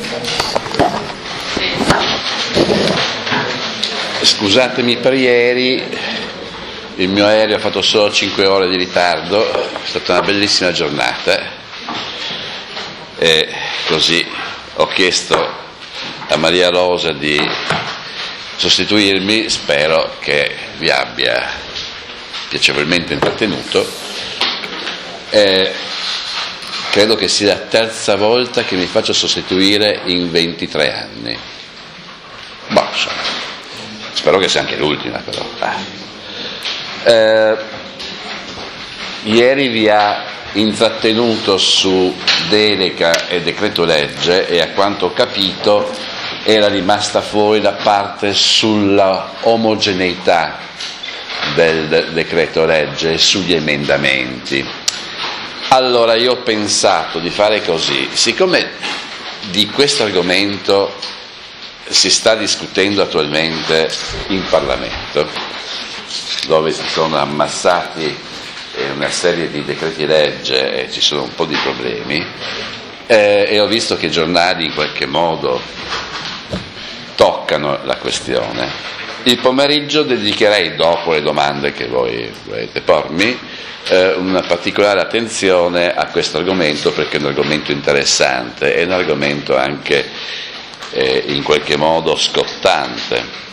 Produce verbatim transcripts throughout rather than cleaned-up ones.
Scusatemi per ieri, il mio aereo ha fatto solo cinque ore di ritardo, è stata una bellissima giornata e così ho chiesto a Maria Rosa di sostituirmi, spero che vi abbia piacevolmente intrattenuto. E credo che sia la terza volta che mi faccio sostituire in ventitré anni. Boh, insomma, spero che sia anche l'ultima però. Eh, ieri vi ha intrattenuto su delega e decreto legge e a quanto ho capito era rimasta fuori la parte sulla omogeneità del decreto legge e sugli emendamenti. Allora io ho pensato di fare così, siccome di questo argomento si sta discutendo attualmente in Parlamento, dove si sono ammassati una serie di decreti legge e ci sono un po' di problemi, eh, e ho visto che i giornali in qualche modo toccano la questione. Il pomeriggio dedicherei, dopo le domande che voi volete pormi, eh, una particolare attenzione a questo argomento, perché è un argomento interessante, è un argomento anche eh, in qualche modo scottante.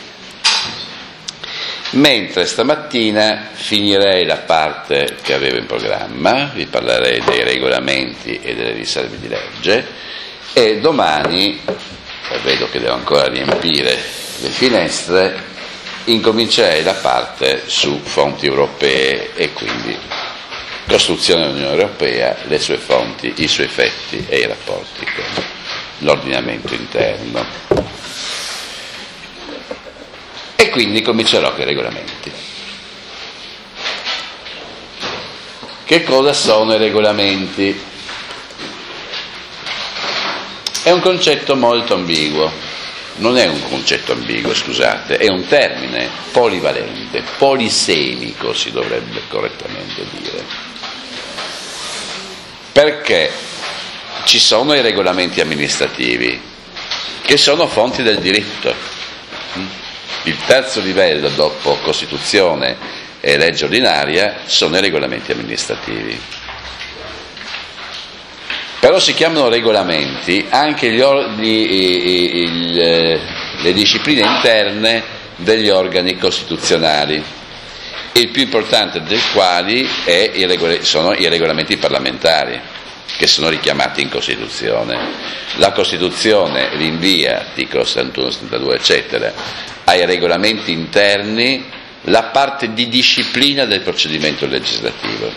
Mentre stamattina finirei la parte che avevo in programma, vi parlerei dei regolamenti e delle riserve di legge, e domani, vedo che devo ancora riempire le finestre, incomincerei la parte su fonti europee e quindi costruzione dell'Unione Europea, le sue fonti, i suoi effetti e i rapporti con l'ordinamento interno. E quindi comincerò con i regolamenti. Che cosa sono i regolamenti? È un concetto molto ambiguo, non è un concetto ambiguo, scusate, è un termine polivalente, polisemico si dovrebbe correttamente dire. Perché ci sono i regolamenti amministrativi, che sono fonti del diritto. Il terzo livello dopo Costituzione e legge ordinaria sono i regolamenti amministrativi. Però si chiamano regolamenti anche gli or- gli, il, le discipline interne degli organi costituzionali, il più importante dei quali è i regol- sono i regolamenti parlamentari, che sono richiamati in Costituzione. La Costituzione rinvia, articolo settantuno, settantadue, eccetera, ai regolamenti interni la parte di disciplina del procedimento legislativo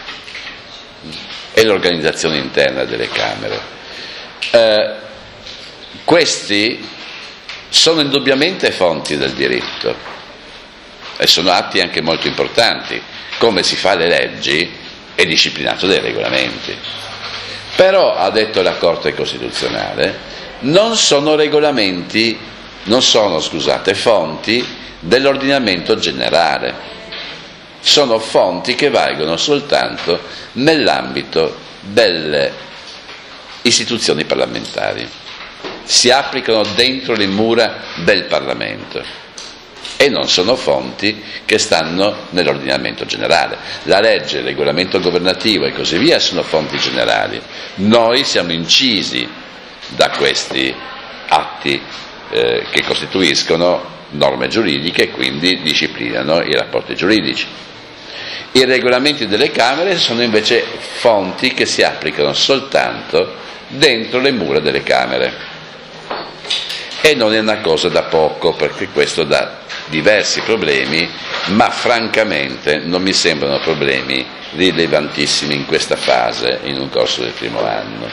e l'organizzazione interna delle Camere. Eh, questi sono indubbiamente fonti del diritto e sono atti anche molto importanti. Come si fa le leggi è disciplinato dai regolamenti. Però, ha detto la Corte Costituzionale, non sono regolamenti, non sono, scusate, fonti dell'ordinamento generale, sono fonti che valgono soltanto nell'ambito delle istituzioni parlamentari, si applicano dentro le mura del Parlamento e non sono fonti che stanno nell'ordinamento generale. La legge, il regolamento governativo e così via sono fonti generali. Noi siamo incisi da questi atti eh, che costituiscono norme giuridiche e quindi disciplinano i rapporti giuridici. I regolamenti delle Camere sono invece fonti che si applicano soltanto dentro le mura delle Camere. E non è una cosa da poco, perché questo dà diversi problemi, ma francamente non mi sembrano problemi rilevantissimi in questa fase, in un corso del primo anno.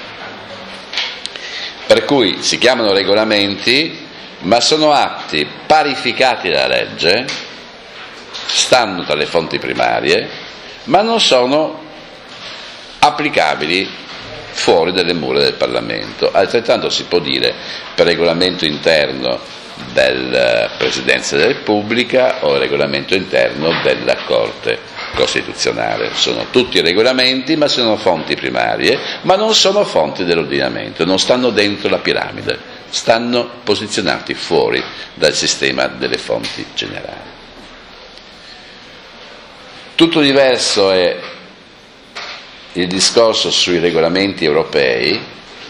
Per cui si chiamano regolamenti, ma sono atti parificati dalla legge, stanno tra le fonti primarie, ma non sono applicabili fuori dalle mura del Parlamento. Altrettanto si può dire per regolamento interno della Presidenza della Repubblica o regolamento interno della Corte costituzionale, sono tutti regolamenti, ma sono fonti primarie, ma non sono fonti dell'ordinamento, non stanno dentro la piramide, stanno posizionati fuori dal sistema delle fonti generali. Tutto diverso è il discorso sui regolamenti europei,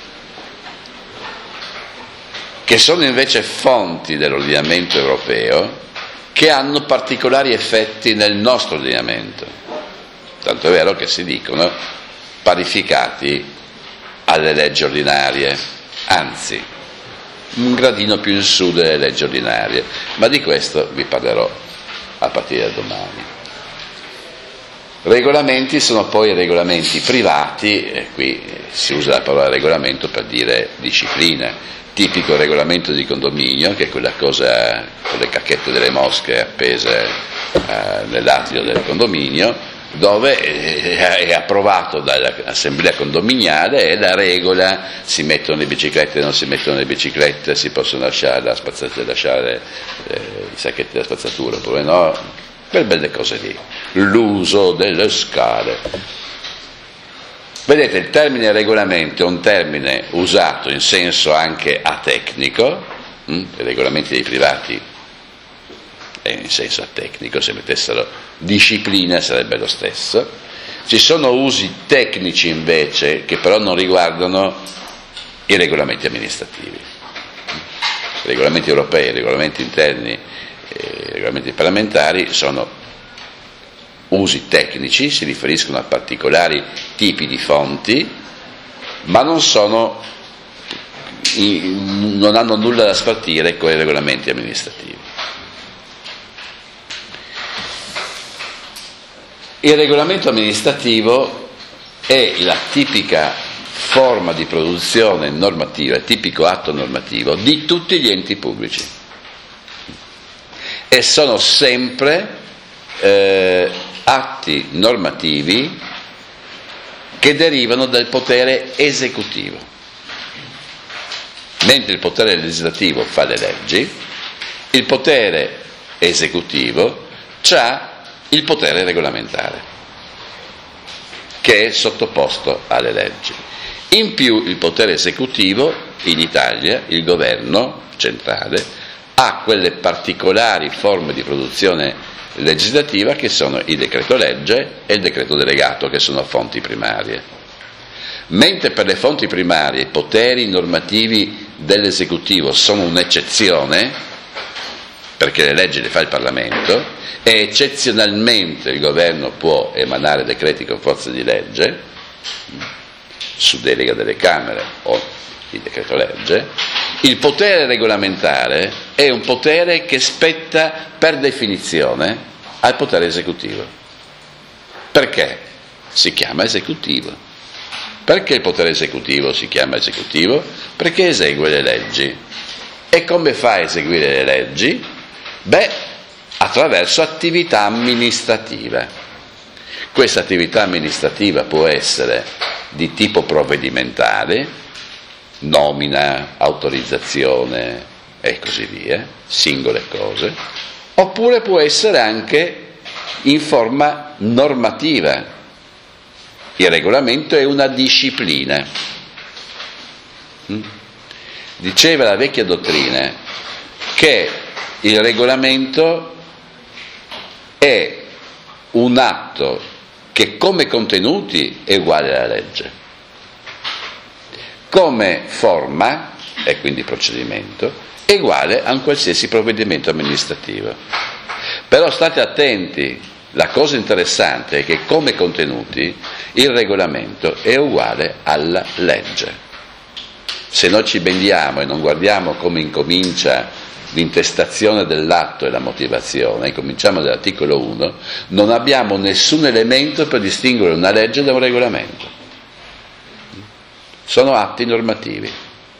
che sono invece fonti dell'ordinamento europeo, che hanno particolari effetti nel nostro ordinamento, tanto è vero che si dicono parificati alle leggi ordinarie, anzi un gradino più in su delle leggi ordinarie, ma di questo vi parlerò a partire da domani. Regolamenti sono poi regolamenti privati, e qui si usa la parola regolamento per dire disciplina. Tipico regolamento di condominio, che è quella cosa con le cacchette delle mosche appese eh, nell'atrio del condominio, dove è, è approvato dall'assemblea condominiale e la regola: si mettono le biciclette, non si mettono le biciclette, si possono lasciare, la spazzatura, lasciare eh, i sacchetti della spazzatura oppure no, quelle belle cose lì, l'uso delle scale. Vedete, il termine regolamento è un termine usato in senso anche atecnico, hm? I regolamenti dei privati è in senso atecnico, se mettessero disciplina sarebbe lo stesso. Ci sono usi tecnici invece che però non riguardano i regolamenti amministrativi. I regolamenti europei, i regolamenti interni, i regolamenti parlamentari sono usi tecnici, si riferiscono a particolari tipi di fonti, ma non sono, non hanno nulla da spartire con i regolamenti amministrativi. Il regolamento amministrativo è la tipica forma di produzione normativa, il tipico atto normativo di tutti gli enti pubblici, e sono sempre eh, atti normativi che derivano dal potere esecutivo. Mentre il potere legislativo fa le leggi, il potere esecutivo ha il potere regolamentare, che è sottoposto alle leggi. In più il potere esecutivo, in Italia, il governo centrale, ha quelle particolari forme di produzione legislativa che sono il decreto legge e il decreto delegato, che sono fonti primarie. Mentre per le fonti primarie i poteri normativi dell'esecutivo sono un'eccezione, perché le leggi le fa il Parlamento e eccezionalmente il governo può emanare decreti con forza di legge su delega delle Camere o il decreto legge, il potere regolamentare è un potere che spetta per definizione al potere esecutivo. Perché si chiama esecutivo? Perché il potere esecutivo si chiama esecutivo? Perché esegue le leggi. E come fa a eseguire le leggi? Beh, attraverso attività amministrativa. Questa attività amministrativa può essere di tipo provvedimentale, nomina, autorizzazione e così via, singole cose, oppure può essere anche in forma normativa. Il regolamento è una disciplina. Diceva la vecchia dottrina che il regolamento è un atto che come contenuti è uguale alla legge, come forma, e quindi procedimento, è uguale a un qualsiasi provvedimento amministrativo. Però state attenti, la cosa interessante è che come contenuti il regolamento è uguale alla legge. Se noi ci bendiamo e non guardiamo come incomincia l'intestazione dell'atto e la motivazione, cominciamo dall'articolo uno, non abbiamo nessun elemento per distinguere una legge da un regolamento. Sono atti normativi.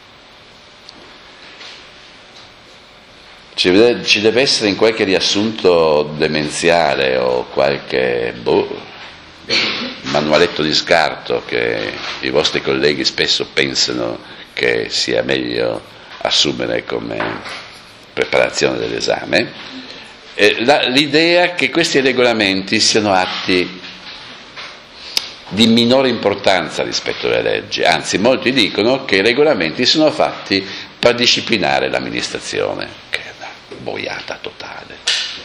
Ci deve, ci deve essere in qualche riassunto demenziale o qualche boh, manualetto di scarto che i vostri colleghi spesso pensano che sia meglio assumere come preparazione dell'esame, eh, la, l'idea che questi regolamenti siano atti di minore importanza rispetto alle leggi, anzi molti dicono che i regolamenti sono fatti per disciplinare l'amministrazione, che è una boiata totale.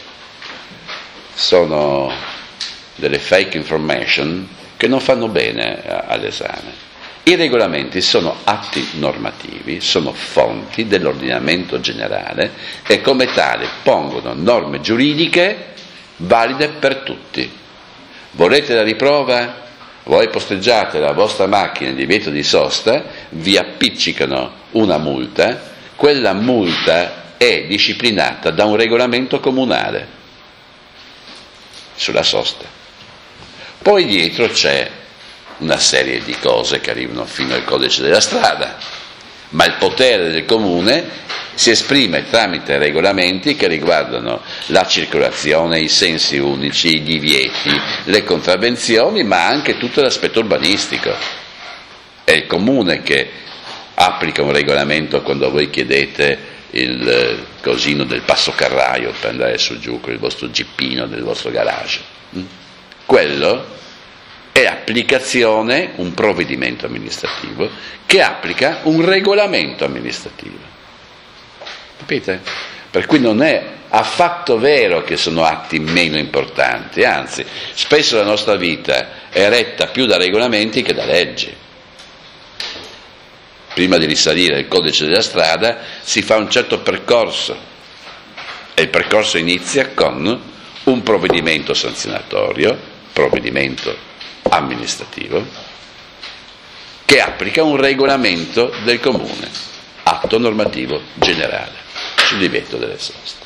Sono delle fake information che non fanno bene all'esame. I regolamenti sono atti normativi, sono fonti dell'ordinamento generale e come tale pongono norme giuridiche valide per tutti. Volete la riprova? Voi posteggiate la vostra macchina in divieto di sosta, vi appiccicano una multa, quella multa è disciplinata da un regolamento comunale sulla sosta. Poi dietro c'è una serie di cose che arrivano fino al codice della strada, ma il potere del comune si esprime tramite regolamenti che riguardano la circolazione, i sensi unici, i divieti, le contravvenzioni, ma anche tutto l'aspetto urbanistico. È il comune che applica un regolamento quando voi chiedete il cosino del passo carraio per andare su giù con il vostro gippino del vostro garage. Quello è applicazione, un provvedimento amministrativo che applica un regolamento amministrativo. Capite? Per cui non è affatto vero che sono atti meno importanti, anzi, spesso la nostra vita è retta più da regolamenti che da leggi. Prima di risalire il codice della strada si fa un certo percorso e il percorso inizia con un provvedimento sanzionatorio, provvedimento amministrativo, che applica un regolamento del comune, atto normativo generale sul divieto delle soste.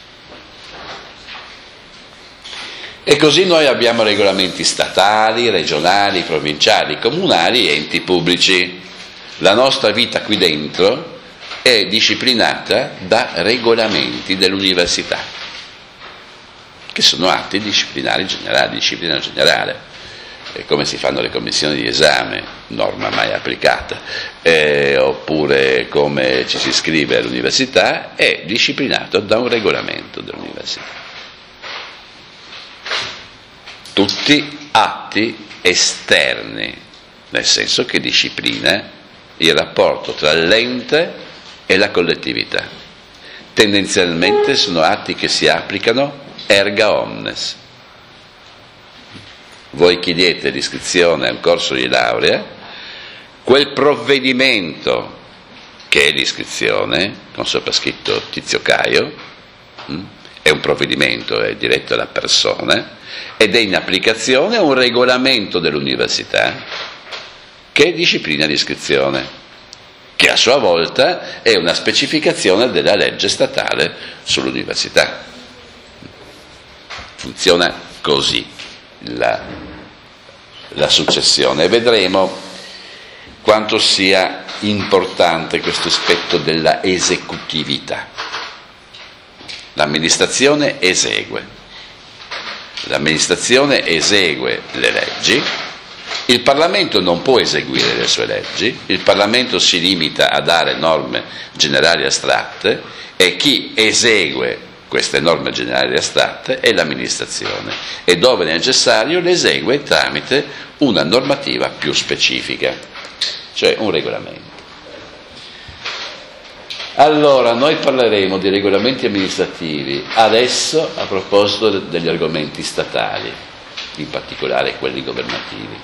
E così noi abbiamo regolamenti statali, regionali, provinciali, comunali e enti pubblici. La nostra vita qui dentro è disciplinata da regolamenti dell'università, che sono atti disciplinari generali, disciplina generale. E come si fanno le commissioni di esame, norma mai applicata, eh, oppure come ci si iscrive all'università, è disciplinato da un regolamento dell'università. Tutti atti esterni, nel senso che disciplina il rapporto tra l'ente e la collettività. Tendenzialmente sono atti che si applicano erga omnes. Voi chiedete l'iscrizione a un corso di laurea, quel provvedimento che è l'iscrizione, con sopra scritto Tizio Caio, è un provvedimento, è diretto alla persona, ed è in applicazione un regolamento dell'università che disciplina l'iscrizione, che a sua volta è una specificazione della legge statale sull'università. Funziona così La, la successione, e vedremo quanto sia importante questo aspetto della esecutività. L'amministrazione esegue, l'amministrazione esegue le leggi, il Parlamento non può eseguire le sue leggi, il Parlamento si limita a dare norme generali astratte e chi esegue queste norme generali astratte è l'amministrazione e dove è necessario le esegue tramite una normativa più specifica, cioè un regolamento. Allora, noi parleremo di regolamenti amministrativi adesso a proposito degli argomenti statali, in particolare quelli governativi.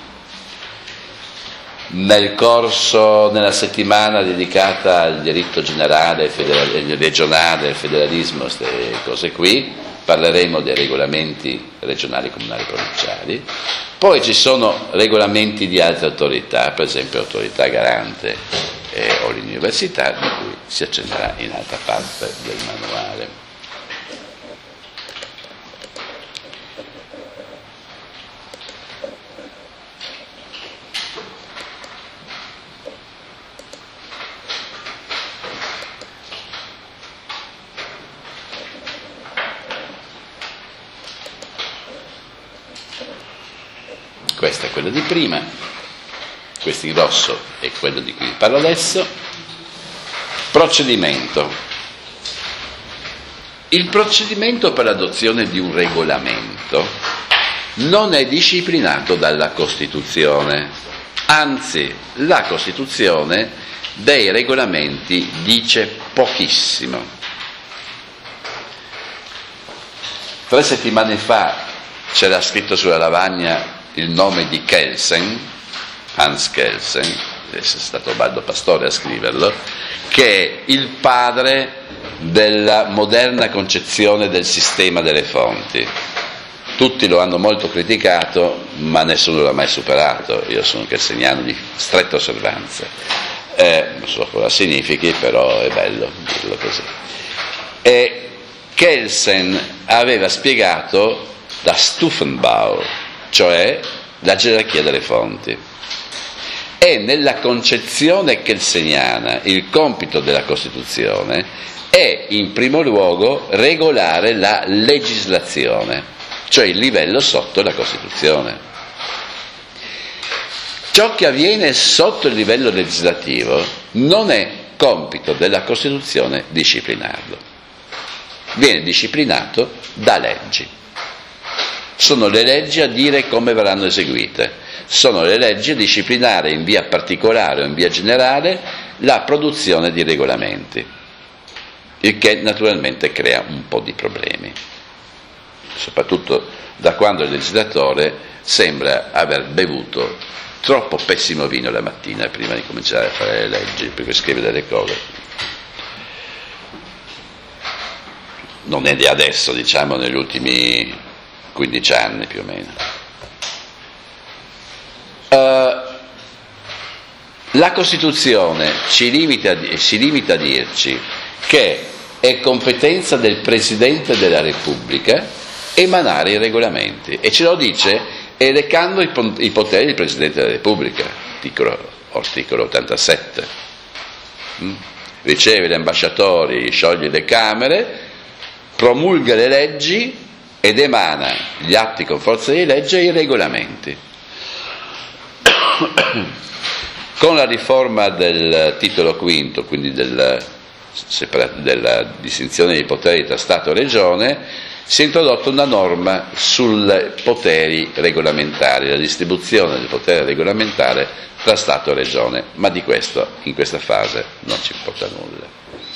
Nel corso, nella settimana dedicata al diritto generale, federale, regionale, al federalismo, queste cose qui, parleremo dei regolamenti regionali, comunali, provinciali. Poi ci sono regolamenti di altre autorità, per esempio l'autorità garante eh, o l'università, di cui si accenderà in altra parte del manuale. Questo è quello di prima, questo in rosso è quello di cui vi parlo adesso. Procedimento. il procedimento per l'adozione di un regolamento non è disciplinato dalla Costituzione, anzi la Costituzione dei regolamenti dice pochissimo. Tre settimane fa c'era scritto sulla lavagna il nome di Kelsen, Hans Kelsen, è stato Baldo Pastore a scriverlo, che è il padre della moderna concezione del sistema delle fonti. Tutti lo hanno molto criticato, ma nessuno l'ha mai superato. Io sono kelseniano di stretta osservanza. Eh, non so cosa significhi, però è bello dirlo così. E Kelsen aveva spiegato la Stufenbau, cioè la gerarchia delle fonti. E nella concezione kelseniana il compito della Costituzione è in primo luogo regolare la legislazione, cioè il livello sotto la Costituzione. Ciò che avviene sotto il livello legislativo non è compito della Costituzione disciplinarlo, viene disciplinato da leggi. Sono le leggi a dire come verranno eseguite, sono le leggi a disciplinare in via particolare o in via generale la produzione di regolamenti, il che naturalmente crea un po' di problemi, soprattutto da quando il legislatore sembra aver bevuto troppo pessimo vino la mattina prima di cominciare a fare le leggi, perché scrive delle cose. Non è di adesso, diciamo negli ultimi quindici anni più o meno. Uh, la Costituzione ci limita, si limita a dirci che è competenza del Presidente della Repubblica emanare i regolamenti, e ce lo dice elencando i poteri del Presidente della Repubblica, articolo, articolo ottantasette. Mm? Riceve gli ambasciatori, scioglie le Camere, promulga le leggi ed emana gli atti con forza di legge e i regolamenti. Con la riforma del titolo quinto, quindi del, della distinzione dei poteri tra Stato e Regione, si è introdotta una norma sui poteri regolamentari, la distribuzione del potere regolamentare tra Stato e Regione, ma di questo in questa fase non ci importa nulla.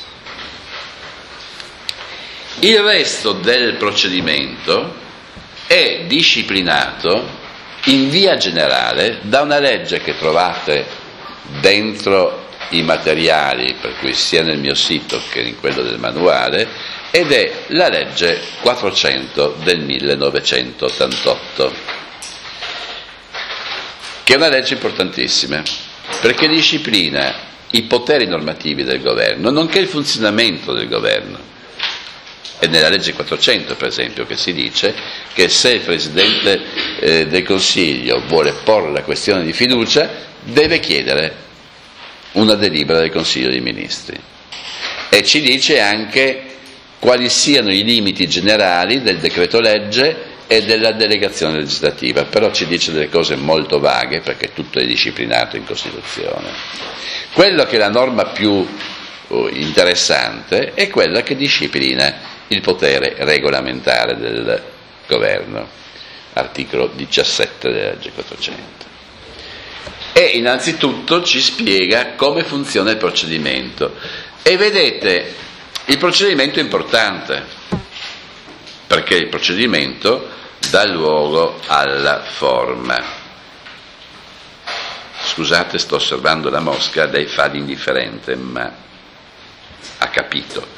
Il resto del procedimento è disciplinato in via generale da una legge che trovate dentro i materiali, per cui sia nel mio sito che in quello del manuale, ed è la legge quattrocento del millenovecentottantotto, che è una legge importantissima perché disciplina i poteri normativi del governo, nonché il funzionamento del governo. È nella legge quattrocento, per esempio, che si dice che se il Presidente eh, del Consiglio vuole porre la questione di fiducia, deve chiedere una delibera del Consiglio dei Ministri. E ci dice anche quali siano i limiti generali del decreto legge e della delegazione legislativa, però ci dice delle cose molto vaghe perché tutto è disciplinato in Costituzione. Quello che è la norma più uh, interessante è quella che disciplina il potere regolamentare del governo, articolo diciassette della legge quattrocento. E innanzitutto ci spiega come funziona il procedimento. E vedete, il procedimento è importante, perché il procedimento dà luogo alla forma. Scusate, sto osservando la mosca, lei fa l'indifferente, ma ha capito.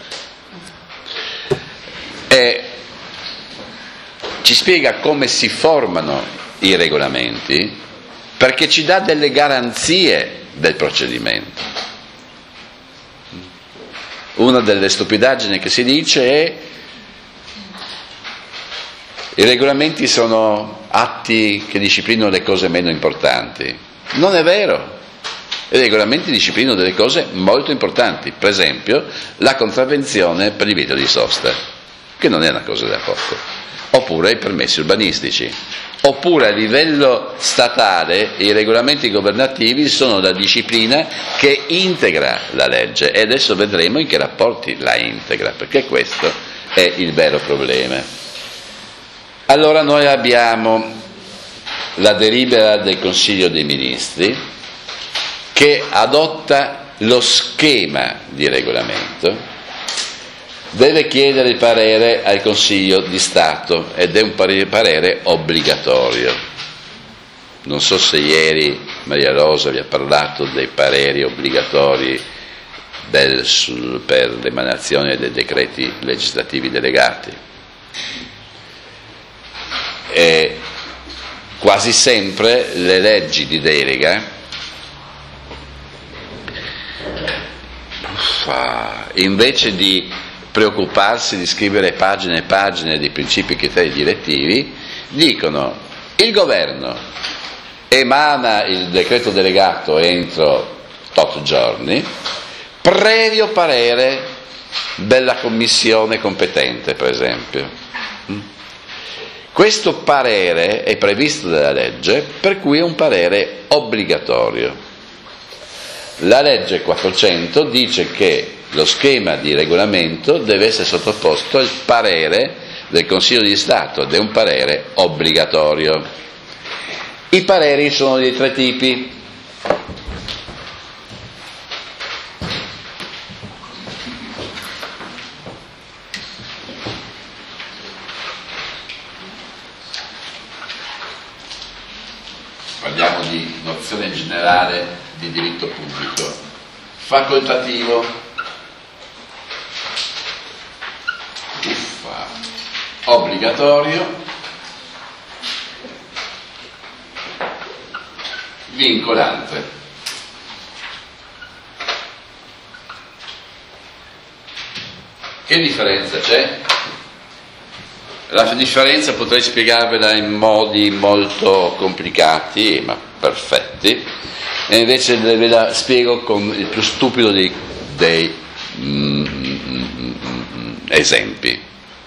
E ci spiega come si formano i regolamenti, perché ci dà delle garanzie del procedimento. Una delle stupidaggini che si dice è: i regolamenti sono atti che disciplinano le cose meno importanti. Non è vero. I regolamenti disciplinano delle cose molto importanti, per esempio la contravvenzione per il divieto di sosta, che non è una cosa da poco, oppure i permessi urbanistici, oppure a livello statale i regolamenti governativi sono la disciplina che integra la legge, e adesso vedremo in che rapporti la integra, perché questo è il vero problema. Allora noi abbiamo la delibera del Consiglio dei Ministri che adotta lo schema di regolamento, deve chiedere il parere al Consiglio di Stato ed è un parere obbligatorio. Non so se ieri Maria Rosa vi ha parlato dei pareri obbligatori del, sul, per l'emanazione dei decreti legislativi delegati. E quasi sempre le leggi di delega invece di preoccuparsi di scrivere pagine e pagine di principi e criteri direttivi, dicono il governo emana il decreto delegato entro tot giorni, previo parere della commissione competente, per esempio. Questo parere è previsto dalla legge, per cui è un parere obbligatorio. La legge quattrocento dice che lo schema di regolamento deve essere sottoposto al parere del Consiglio di Stato ed è un parere obbligatorio. I pareri sono di tre tipi. Parliamo di nozione generale di diritto pubblico. Facoltativo, uffa, obbligatorio, vincolante. Che differenza c'è? La differenza potrei spiegarvela in modi molto complicati ma perfetti, e invece ve la spiego con il più stupido dei, dei mm, mm, mm, esempi.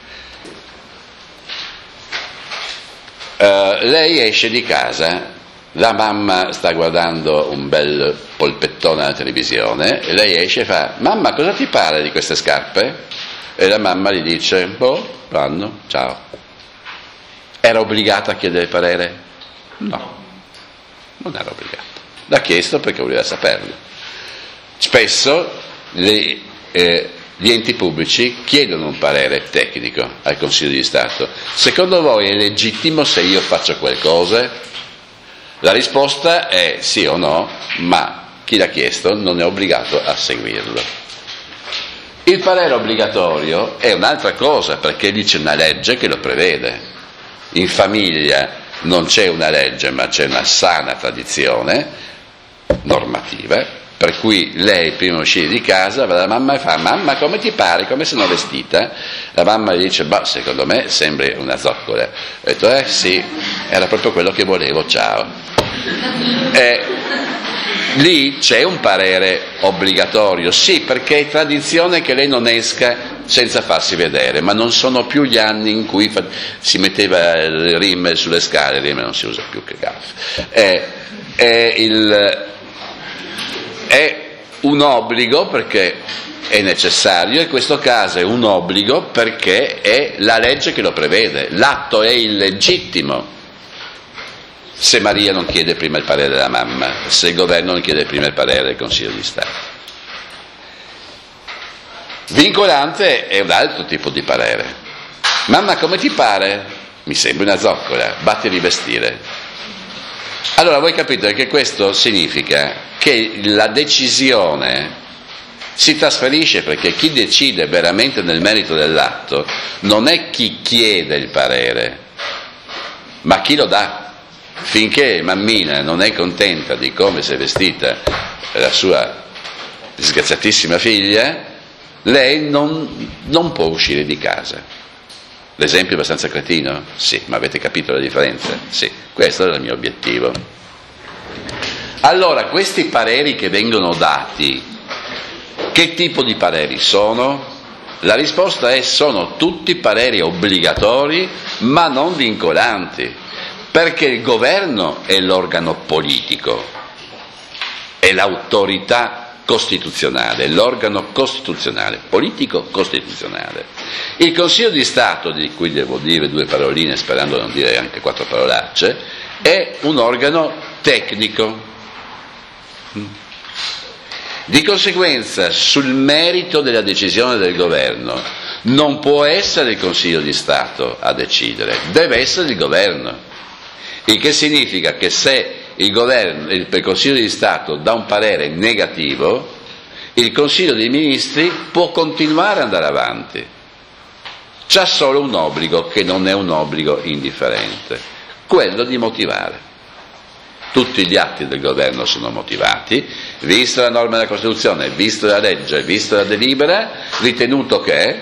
Uh, lei esce di casa, la mamma sta guardando un bel polpettone alla televisione e lei esce e fa: mamma, cosa ti pare di queste scarpe? E la mamma gli dice: boh, vanno, ciao. Era obbligata a chiedere il parere? No, non era obbligata. L'ha chiesto perché voleva saperlo. Spesso le, eh, gli enti pubblici chiedono un parere tecnico al Consiglio di Stato. Secondo voi è legittimo se io faccio qualcosa? La risposta è sì o no, ma chi l'ha chiesto non è obbligato a seguirlo. Il parere obbligatorio è un'altra cosa, perché lì c'è una legge che lo prevede. In famiglia non c'è una legge, ma c'è una sana tradizione normativa, per cui lei prima di uscire di casa va dalla mamma e fa: mamma, come ti pare, come sono vestita? La mamma gli dice: bah, secondo me sembri una zoccola. Ha detto: eh sì, era proprio quello che volevo, ciao. E lì c'è un parere obbligatorio, sì, perché è tradizione che lei non esca senza farsi vedere, ma non sono più gli anni in cui fa, si metteva il rim sulle scale, il rim non si usa più che gaff. È, è, il, è un obbligo perché è necessario, e in questo caso è un obbligo perché è la legge che lo prevede. L'atto è illegittimo se Maria non chiede prima il parere della mamma, se il governo non chiede prima il parere del Consiglio di Stato. Vincolante è un altro tipo di parere. Mamma, come ti pare? Mi sembri una zoccola, batti a rivestire. Allora voi capite che questo significa che la decisione si trasferisce, perché chi decide veramente nel merito dell'atto non è chi chiede il parere, ma chi lo dà. Finché mammina non è contenta di come si è vestita la sua disgraziatissima figlia, lei non, non può uscire di casa. L'esempio è abbastanza cretino? Sì, ma avete capito la differenza? Sì, questo era il mio obiettivo. Allora, questi pareri che vengono dati, che tipo di pareri sono? La risposta è: sono tutti pareri obbligatori ma non vincolanti. Perché il governo è l'organo politico, è l'autorità costituzionale, l'organo costituzionale, politico-costituzionale. Il Consiglio di Stato, di cui devo dire due paroline sperando di non dire anche quattro parolacce, è un organo tecnico. Di conseguenza, sul merito della decisione del governo non può essere il Consiglio di Stato a decidere, deve essere il governo, il che significa che se il, governo, il Consiglio di Stato dà un parere negativo, il Consiglio dei Ministri può continuare ad andare avanti, c'ha solo un obbligo che non è un obbligo indifferente, quello di motivare. Tutti gli atti del governo sono motivati, vista la norma della Costituzione, vista la legge, vista la delibera, ritenuto che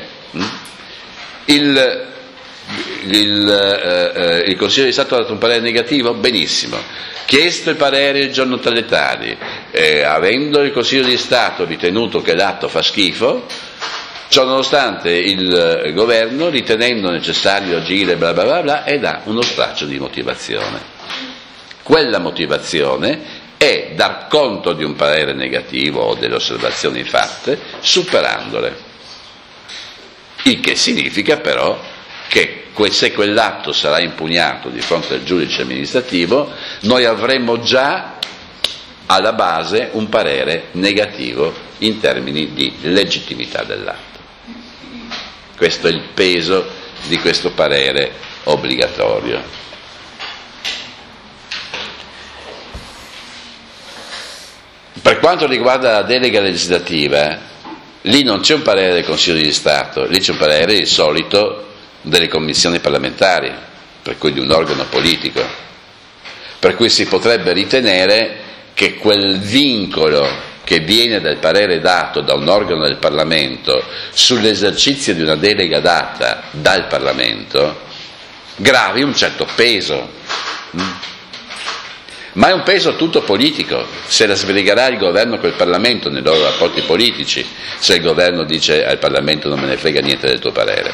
il, il, eh, il Consiglio di Stato ha dato un parere negativo, benissimo, chiesto il parere il giorno tale, eh, avendo il Consiglio di Stato ritenuto che l'atto fa schifo, ciò nonostante il governo, ritenendo necessario agire bla bla bla bla, e dà uno straccio di motivazione. Quella motivazione è dar conto di un parere negativo o delle osservazioni fatte, superandole. Il che significa però che se quell'atto sarà impugnato di fronte al giudice amministrativo, noi avremo già alla base un parere negativo in termini di legittimità dell'atto. Questo è il peso di questo parere obbligatorio. Per quanto riguarda la delega legislativa, lì non c'è un parere del Consiglio di Stato, lì c'è un parere di solito delle commissioni parlamentari, per cui di un organo politico, per cui si potrebbe ritenere che quel vincolo che viene dal parere dato da un organo del Parlamento sull'esercizio di una delega data dal Parlamento gravi un certo peso. Ma è un peso tutto politico, se la sbrigherà il governo col Parlamento nei loro rapporti politici, se il governo dice al Parlamento non me ne frega niente del tuo parere.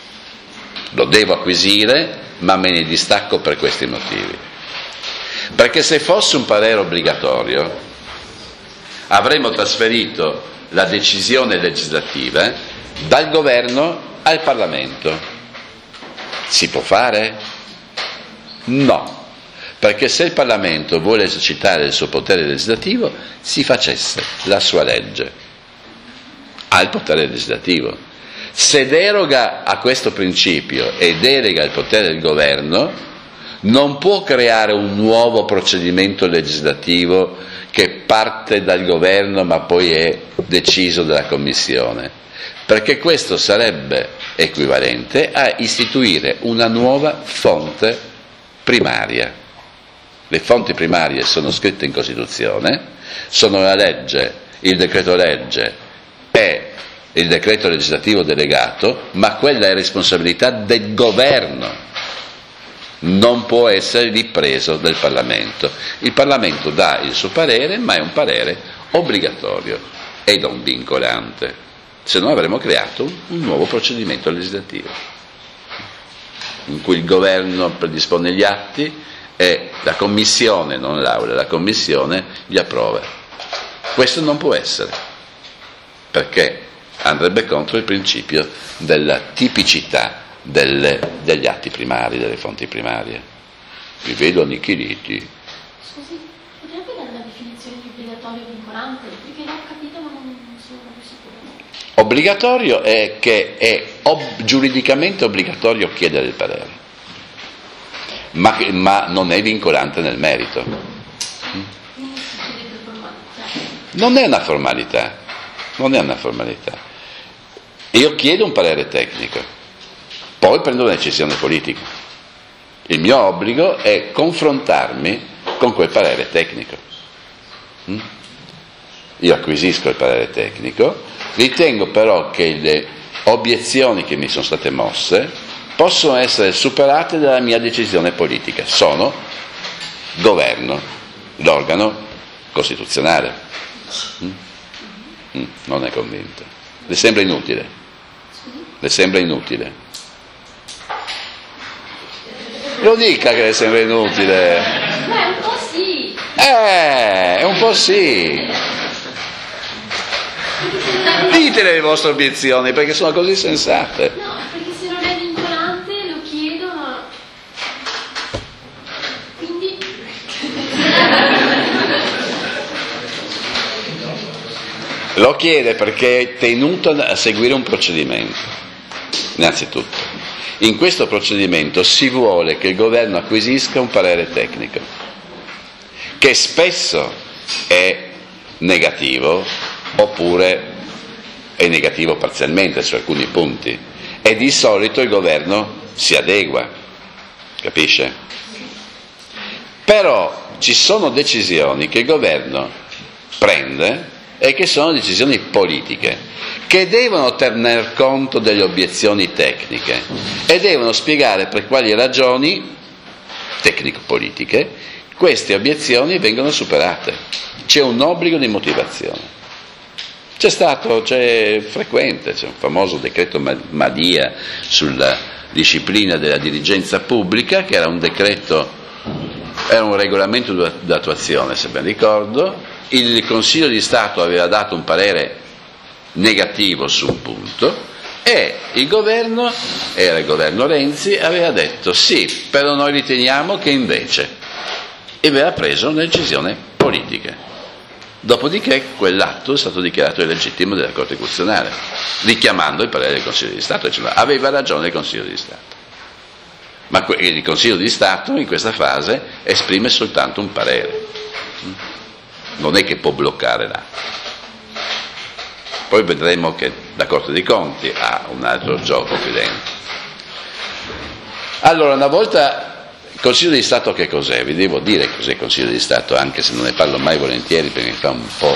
Lo devo acquisire, ma me ne distacco per questi motivi. Perché se fosse un parere obbligatorio, avremmo trasferito la decisione legislativa dal governo al Parlamento. Si può fare? No. Perché se il Parlamento vuole esercitare il suo potere legislativo, si facesse la sua legge. Ha il potere legislativo. Se deroga a questo principio e delega il potere del governo, non può creare un nuovo procedimento legislativo che parte dal governo ma poi è deciso dalla Commissione, perché questo sarebbe equivalente a istituire una nuova fonte primaria. Le fonti primarie sono scritte in Costituzione, sono la legge, il decreto legge e il decreto legislativo delegato, ma quella è responsabilità del governo, non può essere ripreso dal Parlamento. Il Parlamento dà il suo parere, ma è un parere obbligatorio e non vincolante, se no avremmo creato un nuovo procedimento legislativo in cui il governo predispone gli atti e la Commissione, non l'Aula, la Commissione li approva. Questo non può essere, perché andrebbe contro il principio della tipicità delle, degli atti primari, delle fonti primarie. Vi vedo annichiliti. Scusi, potrebbe dare la definizione di obbligatorio e vincolante? Perché l'ho capito ma non sono proprio sicuro. Obbligatorio è che è ob- giuridicamente obbligatorio chiedere il parere, ma, ma non è vincolante nel merito. Non è una formalità, non è una formalità. Io chiedo un parere tecnico, poi prendo una decisione politica. Il mio obbligo è confrontarmi con quel parere tecnico. Io acquisisco il parere tecnico, ritengo però che le obiezioni che mi sono state mosse possono essere superate dalla mia decisione politica. Sono governo, l'organo costituzionale. Mm? Mm, non è convinto. Le sembra inutile? Le sembra inutile? Lo dica che le sembra inutile. Beh, un po' sì. Eh, è un po' sì. Dite le vostre obiezioni, perché sono così sensate. No, perché se non è vincolante lo chiedo, ma... Quindi... Lo chiede perché è tenuto a seguire un procedimento, innanzitutto. In questo procedimento si vuole che il governo acquisisca un parere tecnico, che spesso è negativo oppure è negativo parzialmente su alcuni punti, e di solito il governo si adegua, capisce? Però ci sono decisioni che il governo prende e che sono decisioni politiche, che devono tener conto delle obiezioni tecniche e devono spiegare per quali ragioni tecnico-politiche queste obiezioni vengono superate. C'è un obbligo di motivazione. C'è stato, c'è frequente, c'è un famoso decreto Madia sulla disciplina della dirigenza pubblica, che era un decreto, era un regolamento d'attuazione, se ben ricordo. Il Consiglio di Stato aveva dato un parere negativo su un punto e il governo, era il governo Renzi, aveva detto sì, però noi riteniamo che invece, e aveva preso una decisione politica. Dopodiché quell'atto è stato dichiarato illegittimo dalla Corte Costituzionale, richiamando il parere del Consiglio di Stato, cioè aveva ragione il Consiglio di Stato. Ma il Consiglio di Stato in questa fase esprime soltanto un parere, non è che può bloccare l'atto. Poi vedremo che la Corte dei Conti ha un altro gioco qui dentro. Allora, una volta il Consiglio di Stato che cos'è? Vi devo dire cos'è il Consiglio di Stato, anche se non ne parlo mai volentieri perché mi fa un po'.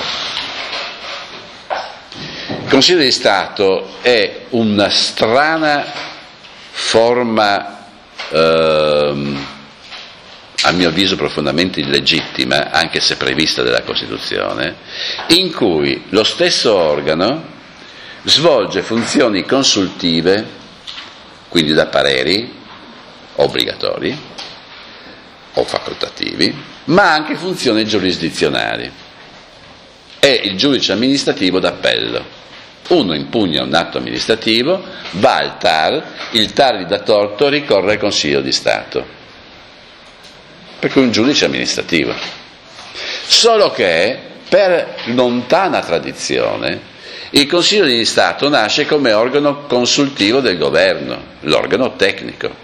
Il Consiglio di Stato è una strana forma, ehm, a mio avviso profondamente illegittima, anche se prevista dalla Costituzione, in cui lo stesso organo svolge funzioni consultive, quindi da pareri obbligatori o facoltativi, ma anche funzioni giurisdizionali. È il giudice amministrativo d'appello. Uno impugna un atto amministrativo, va al T A R, il T A R gli dà torto, ricorre al Consiglio di Stato. Perché è un giudice amministrativo. Solo che, per lontana tradizione, il Consiglio di Stato nasce come organo consultivo del governo, l'organo tecnico,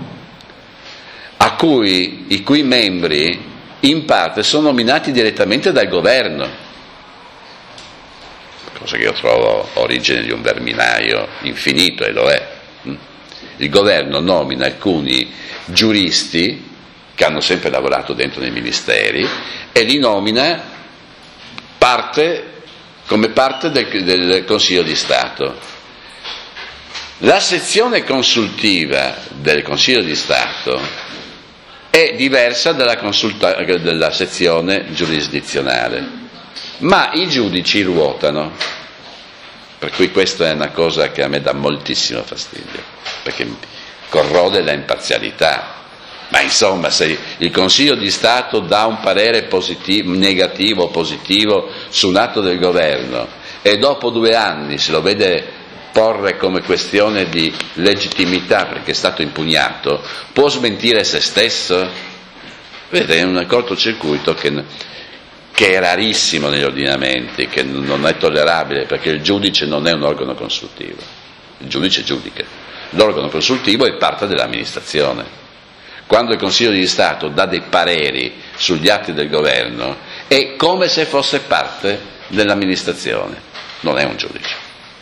a cui i cui membri in parte sono nominati direttamente dal governo, cosa che io trovo origine di un verminaio infinito, e lo è. Il governo nomina alcuni giuristi che hanno sempre lavorato dentro nei ministeri e li nomina parte, come parte del, del Consiglio di Stato. La sezione consultiva del Consiglio di Stato è diversa dalla, consulta- dalla sezione giurisdizionale, ma i giudici ruotano, per cui questa è una cosa che a me dà moltissimo fastidio, perché corrode la imparzialità. Ma insomma, se il Consiglio di Stato dà un parere positivo, negativo o positivo su un atto del governo e dopo due anni se lo vede porre come questione di legittimità perché è stato impugnato, può smentire se stesso? Vedete, è un cortocircuito che, che è rarissimo negli ordinamenti, che non è tollerabile, perché il giudice non è un organo consultivo, il giudice giudica, l'organo consultivo è parte dell'amministrazione. Quando il Consiglio di Stato dà dei pareri sugli atti del governo è come se fosse parte dell'amministrazione, non è un giudice.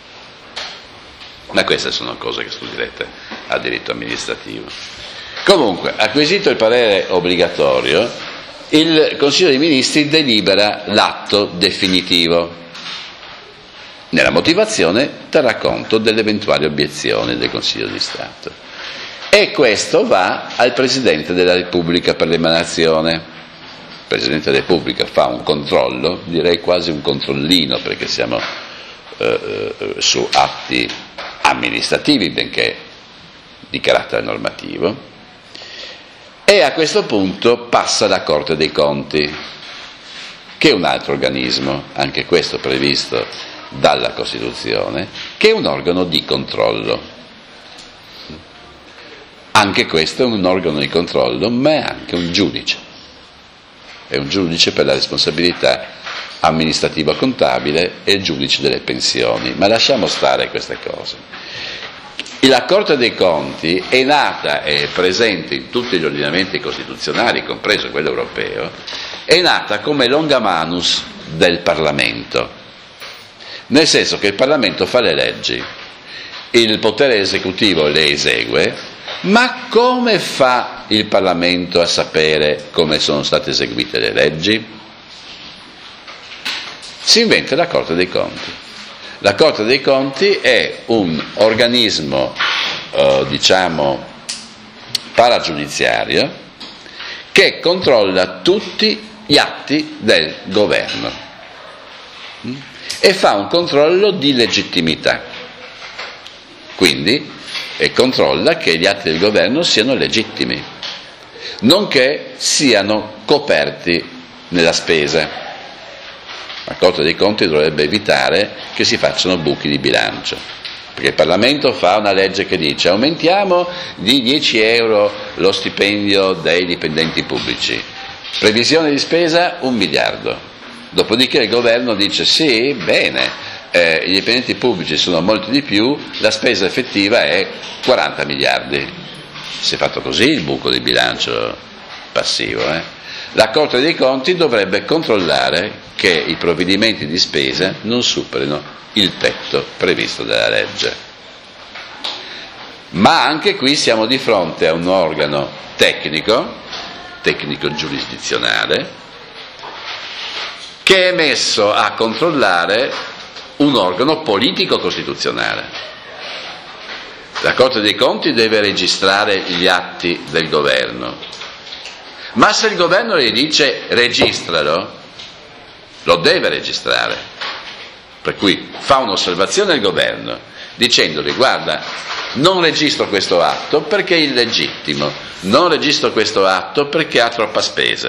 Ma queste sono cose che studierete a diritto amministrativo. Comunque, acquisito il parere obbligatorio, il Consiglio dei Ministri delibera l'atto definitivo. Nella motivazione terrà conto delle eventuali obiezioni del Consiglio di Stato. E questo va al Presidente della Repubblica per l'emanazione. Il Presidente della Repubblica fa un controllo, direi quasi un controllino, perché siamo eh, eh, su atti amministrativi, benché di carattere normativo, e a questo punto passa la Corte dei Conti, che è un altro organismo, anche questo previsto dalla Costituzione, che è un organo di controllo. Anche questo è un organo di controllo, ma è anche un giudice. È un giudice per la responsabilità amministrativa contabile e il giudice delle pensioni. Ma lasciamo stare queste cose. La Corte dei Conti è nata e è presente in tutti gli ordinamenti costituzionali, compreso quello europeo, è nata come longa manus del Parlamento, nel senso che il Parlamento fa le leggi, il potere esecutivo le esegue, ma come fa il Parlamento a sapere come sono state eseguite le leggi? Si inventa la Corte dei Conti. La Corte dei Conti è un organismo, eh, diciamo, paragiudiziario che controlla tutti gli atti del governo e fa un controllo di legittimità. Quindi e controlla che gli atti del governo siano legittimi, nonché siano coperti nella spesa. La Corte dei Conti dovrebbe evitare che si facciano buchi di bilancio, perché il Parlamento fa una legge che dice aumentiamo di dieci euro lo stipendio dei dipendenti pubblici, previsione di spesa un miliardo, dopodiché il governo dice sì, bene, eh, i dipendenti pubblici sono molti di più, la spesa effettiva è quaranta miliardi. Si è fatto così il buco di bilancio passivo, eh? La Corte dei Conti dovrebbe controllare che i provvedimenti di spesa non superino il tetto previsto dalla legge. Ma anche qui siamo di fronte a un organo tecnico, tecnico giurisdizionale, che è messo a controllare un organo politico costituzionale. La Corte dei Conti deve registrare gli atti del governo. Ma se il governo gli dice registralo, lo deve registrare. Per cui fa un'osservazione al governo dicendogli guarda, non registro questo atto perché è illegittimo, non registro questo atto perché ha troppa spesa.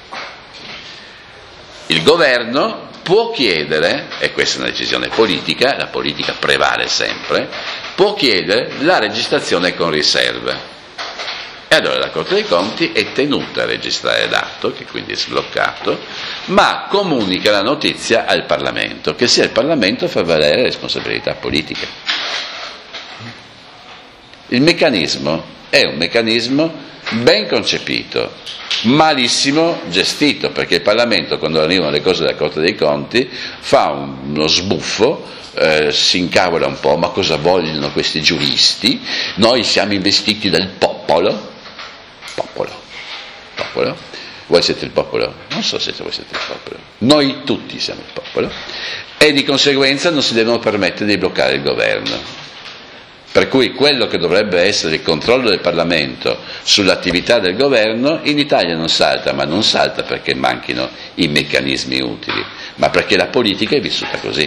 Il governo può chiedere, e questa è una decisione politica, la politica prevale sempre, può chiedere la registrazione con riserva. E allora la Corte dei Conti è tenuta a registrare l'atto, che quindi è sbloccato, ma comunica la notizia al Parlamento, che sia il Parlamento a far valere le responsabilità politiche. Il meccanismo è un meccanismo ben concepito, malissimo gestito, perché il Parlamento, quando arrivano le cose dalla Corte dei Conti, fa uno sbuffo, eh, si incavola un po', ma cosa vogliono questi giuristi? Noi siamo investiti dal popolo. Popolo, popolo, voi siete il popolo? Non so se voi siete il popolo, noi tutti siamo il popolo e di conseguenza non si devono permettere di bloccare il governo, per cui quello che dovrebbe essere il controllo del Parlamento sull'attività del governo in Italia non salta, ma non salta perché manchino i meccanismi utili, ma perché la politica è vissuta così.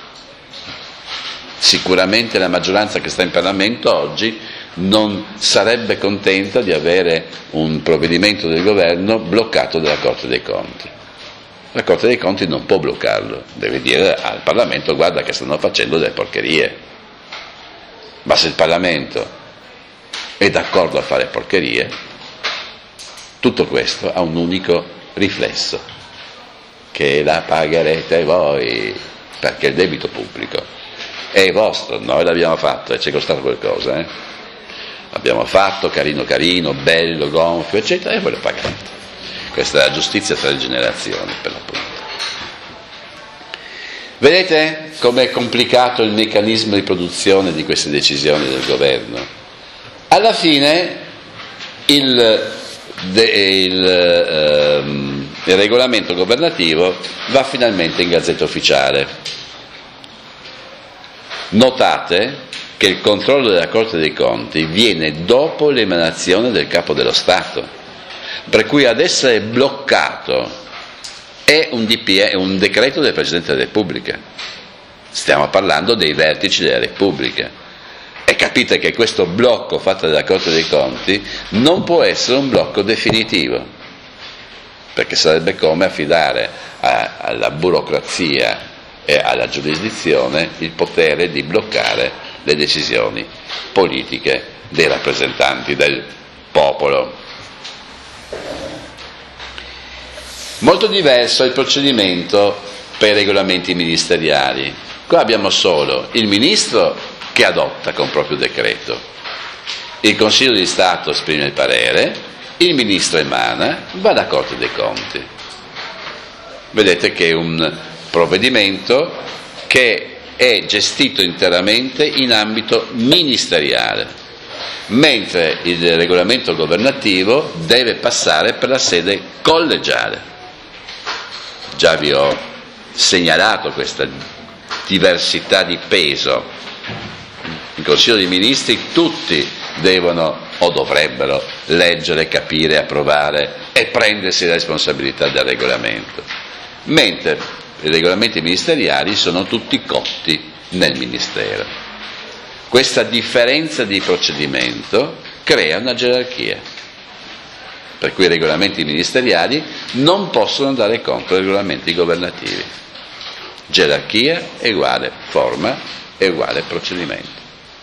Sicuramente la maggioranza che sta in Parlamento oggi non sarebbe contenta di avere un provvedimento del governo bloccato dalla Corte dei Conti. La Corte dei Conti non può bloccarlo, deve dire al Parlamento guarda che stanno facendo delle porcherie. Ma se il Parlamento è d'accordo a fare porcherie, tutto questo ha un unico riflesso, che la pagherete voi, perché il debito pubblico è vostro, noi l'abbiamo fatto e ci è costato qualcosa, eh? L'abbiamo fatto, carino carino, bello, gonfio, eccetera, e voi lo pagate. Questa è la giustizia tra le generazioni, per l'appunto. Vedete com'è complicato il meccanismo di produzione di queste decisioni del governo? Alla fine il, de, il, ehm, il regolamento governativo va finalmente in Gazzetta Ufficiale. Notate che il controllo della Corte dei Conti viene dopo l'emanazione del Capo dello Stato, per cui ad essere bloccato è un, D P E, è un decreto del Presidente della Repubblica. Stiamo parlando dei vertici della Repubblica. E capite che questo blocco fatto dalla Corte dei Conti non può essere un blocco definitivo, perché sarebbe come affidare a, alla burocrazia e alla giurisdizione il potere di bloccare le decisioni politiche dei rappresentanti del popolo. Molto diverso è il procedimento per i regolamenti ministeriali. Qua abbiamo solo il ministro che adotta con proprio decreto, il Consiglio di Stato esprime il parere, il ministro emana, va alla Corte dei Conti. Vedete che è un provvedimento che è gestito interamente in ambito ministeriale, mentre il regolamento governativo deve passare per la sede collegiale. Già vi ho segnalato questa diversità di peso. In Consiglio dei Ministri tutti devono o dovrebbero leggere, capire, approvare e prendersi la responsabilità del regolamento, mentre i regolamenti ministeriali sono tutti cotti nel Ministero. Questa differenza di procedimento crea una gerarchia, per cui i regolamenti ministeriali non possono dare conto dei regolamenti governativi. Gerarchia è uguale forma è uguale procedimento.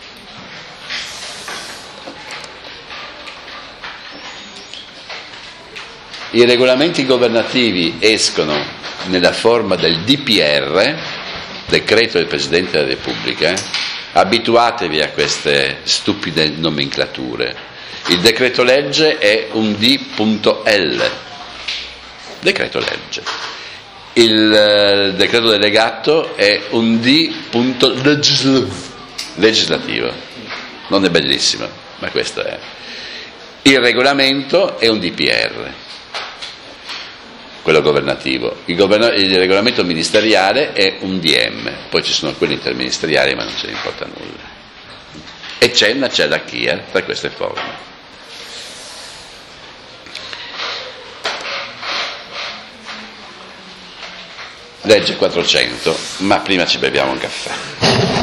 I regolamenti governativi escono nella forma del D P R, decreto del Presidente della Repubblica. Abituatevi a queste stupide nomenclature. Il decreto legge è un D L, decreto legge. Il eh, decreto delegato è un D legislativo. Non è bellissimo, ma questo è. Il regolamento è un D P R, quello governativo. Il, governa- il regolamento ministeriale è un D M, poi ci sono quelli interministeriali, ma non ce ne importa nulla. E c'è una gerarchia tra queste forme. Legge quattrocento, ma prima ci beviamo un caffè.